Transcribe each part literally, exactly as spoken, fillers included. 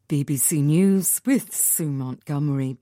B B C News with Sue Montgomery.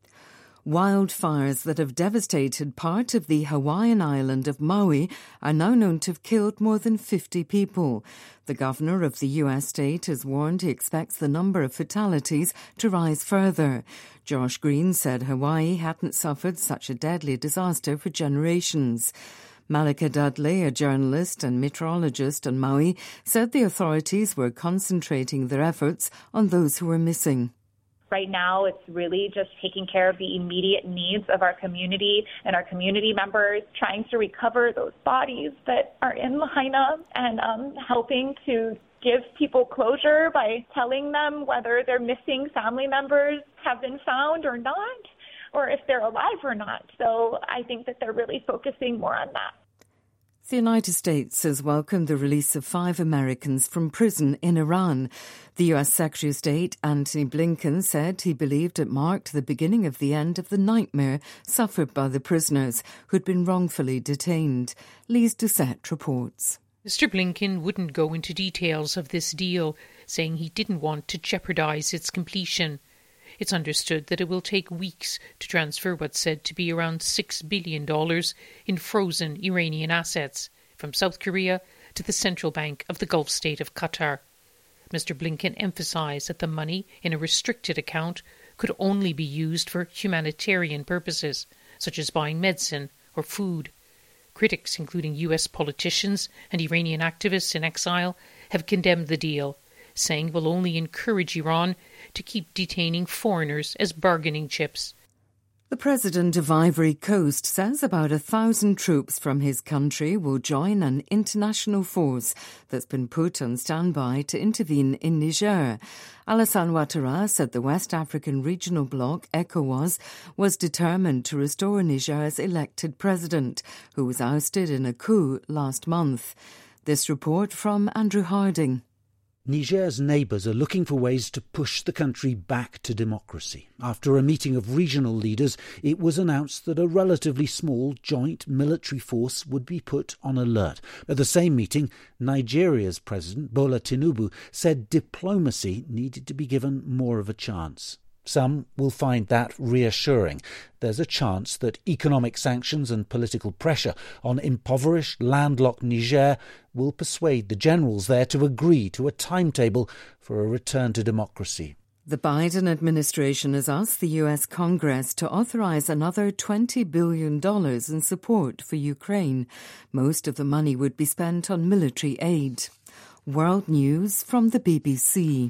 Wildfires that have devastated part of the Hawaiian island of Maui are now known to have killed more than fifty people. The governor of the U S state has warned he expects the number of fatalities to rise further. Josh Green said Hawaii hadn't suffered such a deadly disaster for generations. Malika Dudley, a journalist and meteorologist on Maui, said the authorities were concentrating their efforts on those who were missing. Right now, it's really just taking care of the immediate needs of our community and our community members, trying to recover those bodies that are in Lahaina and um, helping to give people closure by telling them whether their missing family members have been found or not, or if they're alive or not. So I think that they're really focusing more on that. The United States has welcomed the release of five Americans from prison in Iran. The U S Secretary of State, Antony Blinken, said he believed it marked the beginning of the end of the nightmare suffered by the prisoners who'd been wrongfully detained. Lise Doucette reports. Mister Blinken wouldn't go into details of this deal, saying he didn't want to jeopardise its completion. It's understood that it will take weeks to transfer what's said to be around six billion dollars in frozen Iranian assets from South Korea to the central bank of the Gulf state of Qatar. Mister Blinken emphasised that the money in a restricted account could only be used for humanitarian purposes, such as buying medicine or food. Critics, including U S politicians and Iranian activists in exile, have condemned the deal, saying it will only encourage Iran to keep detaining foreigners as bargaining chips. The president of Ivory Coast says about a thousand troops from his country will join an international force that's been put on standby to intervene in Niger. Alassane Ouattara said the West African regional bloc, ECOWAS, was determined to restore Niger's elected president, who was ousted in a coup last month. This report from Andrew Harding. Niger's neighbours are looking for ways to push the country back to democracy. After a meeting of regional leaders, it was announced that a relatively small joint military force would be put on alert. At the same meeting, Nigeria's President, Bola Tinubu, said diplomacy needed to be given more of a chance. Some will find that reassuring. There's a chance that economic sanctions and political pressure on impoverished, landlocked Niger will persuade the generals there to agree to a timetable for a return to democracy. The Biden administration has asked the U S Congress to authorize another twenty billion dollars in support for Ukraine. Most of the money would be spent on military aid. World News from the B B C.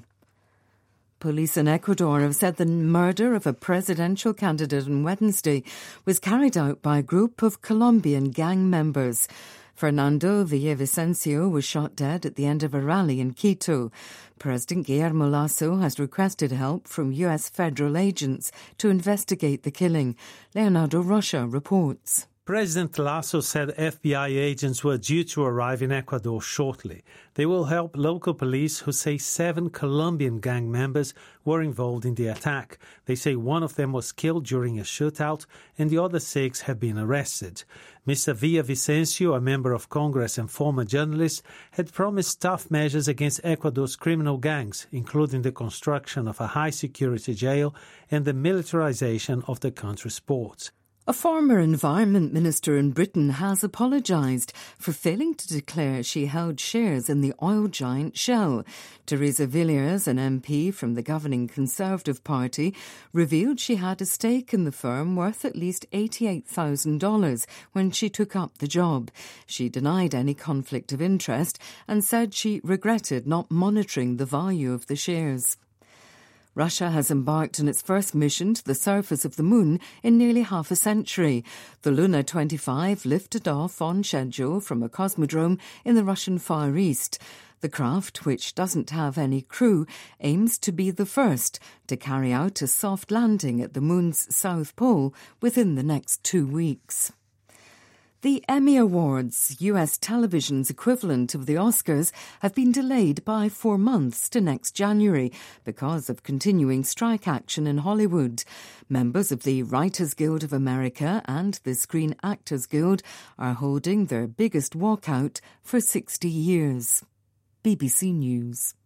Police in Ecuador have said the murder of a presidential candidate on Wednesday was carried out by a group of Colombian gang members. Fernando Villavicencio was shot dead at the end of a rally in Quito. President Guillermo Lasso has requested help from U S federal agents to investigate the killing. Leonardo Rocha reports. President Lasso said F B I agents were due to arrive in Ecuador shortly. They will help local police, who say seven Colombian gang members were involved in the attack. They say one of them was killed during a shootout and the other six have been arrested. Mister Villavicencio, a member of Congress and former journalist, had promised tough measures against Ecuador's criminal gangs, including the construction of a high-security jail and the militarization of the country's ports. A former Environment Minister in Britain has apologised for failing to declare she held shares in the oil giant Shell. Theresa Villiers, an M P from the governing Conservative Party, revealed she had a stake in the firm worth at least eighty-eight thousand dollars when she took up the job. She denied any conflict of interest and said she regretted not monitoring the value of the shares. Russia has embarked on its first mission to the surface of the moon in nearly half a century. The Luna twenty-five lifted off on schedule from a cosmodrome in the Russian Far East. The craft, which doesn't have any crew, aims to be the first to carry out a soft landing at the moon's south pole within the next two weeks. The Emmy Awards, U S television's equivalent of the Oscars, have been delayed by four months to next January because of continuing strike action in Hollywood. Members of the Writers Guild of America and the Screen Actors Guild are holding their biggest walkout for sixty years. B B C News.